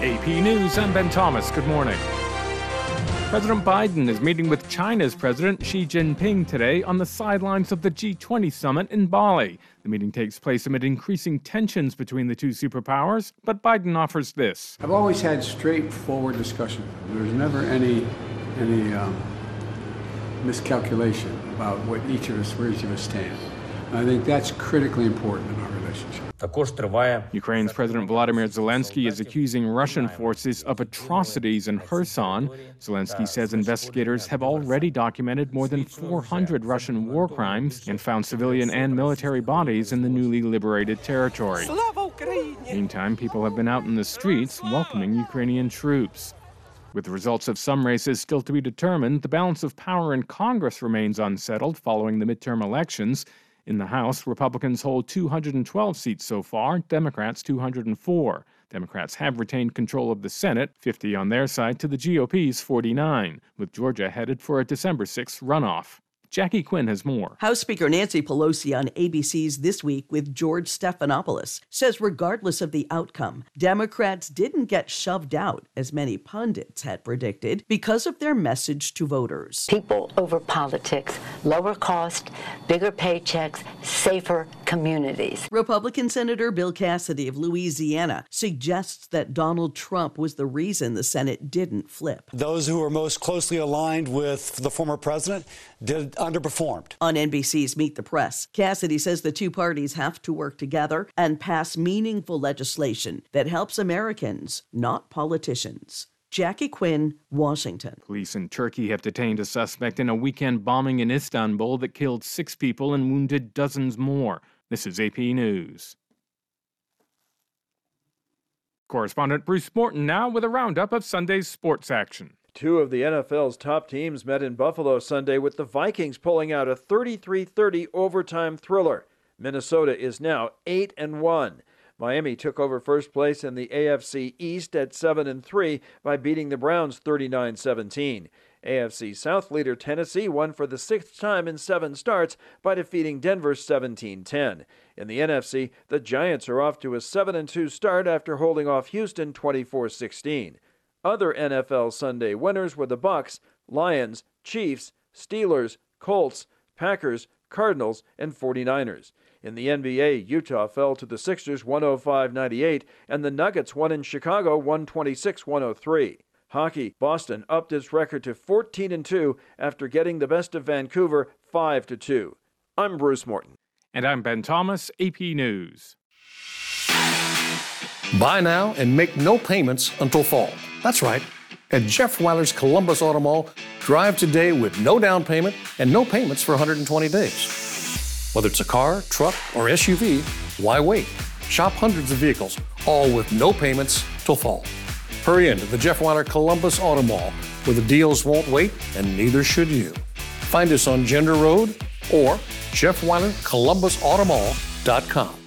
AP News, I'm Ben Thomas. Good morning. President Biden is meeting with China's President Xi Jinping today on the sidelines of the G20 summit in Bali. The meeting takes place amid increasing tensions between the two superpowers, but Biden offers this. I've always had straightforward discussion. There's never any miscalculation about where each of us stand. And I think that's critically important in our relationship. Ukraine's President Volodymyr Zelensky is accusing Russian forces of atrocities in Kherson. Zelensky says investigators have already documented more than 400 Russian war crimes and found civilian and military bodies in the newly liberated territory. Meantime, people have been out in the streets welcoming Ukrainian troops. With the results of some races still to be determined, the balance of power in Congress remains unsettled following the midterm elections. In the House, Republicans hold 212 seats so far, Democrats 204. Democrats have retained control of the Senate, 50 on their side to the GOP's 49, with Georgia headed for a December 6th runoff. Jackie Quinn has more. House Speaker Nancy Pelosi on ABC's This Week with George Stephanopoulos says regardless of the outcome, Democrats didn't get shoved out, as many pundits had predicted, because of their message to voters. People over politics, lower cost, bigger paychecks, safer communities. Republican Senator Bill Cassidy of Louisiana suggests that Donald Trump was the reason the Senate didn't flip. Those who are most closely aligned with the former president underperformed. On NBC's Meet the Press, Cassidy says the two parties have to work together and pass meaningful legislation that helps Americans, not politicians. Jackie Quinn, Washington. Police in Turkey have detained a suspect in a weekend bombing in Istanbul that killed 6 people and wounded dozens more. This is AP News. Correspondent Bruce Morton now with a roundup of Sunday's sports action. Two of the NFL's top teams met in Buffalo Sunday with the Vikings pulling out a 33-30 overtime thriller. Minnesota is now 8-1. Miami took over first place in the AFC East at 7-3 by beating the Browns 39-17. AFC South leader Tennessee won for the 6th time in 7 starts by defeating Denver 17-10. In the NFC, the Giants are off to a 7-2 start after holding off Houston 24-16. Other NFL Sunday winners were the Bucs, Lions, Chiefs, Steelers, Colts, Packers, Cardinals, and 49ers. In the NBA, Utah fell to the Sixers 105-98, and the Nuggets won in Chicago 126-103. Hockey, Boston upped its record to 14-2 after getting the best of Vancouver 5-2. I'm Bruce Morton. And I'm Ben Thomas, AP News. Buy now and make no payments until fall. That's right. At Jeff Weiler's Columbus Auto Mall, drive today with no down payment and no payments for 120 days. Whether it's a car, truck, or SUV, why wait? Shop hundreds of vehicles, all with no payments till fall. Hurry into the Jeff Weiler Columbus Auto Mall, where the deals won't wait and neither should you. Find us on Gender Road or JeffWeilerColumbusAutomall.com.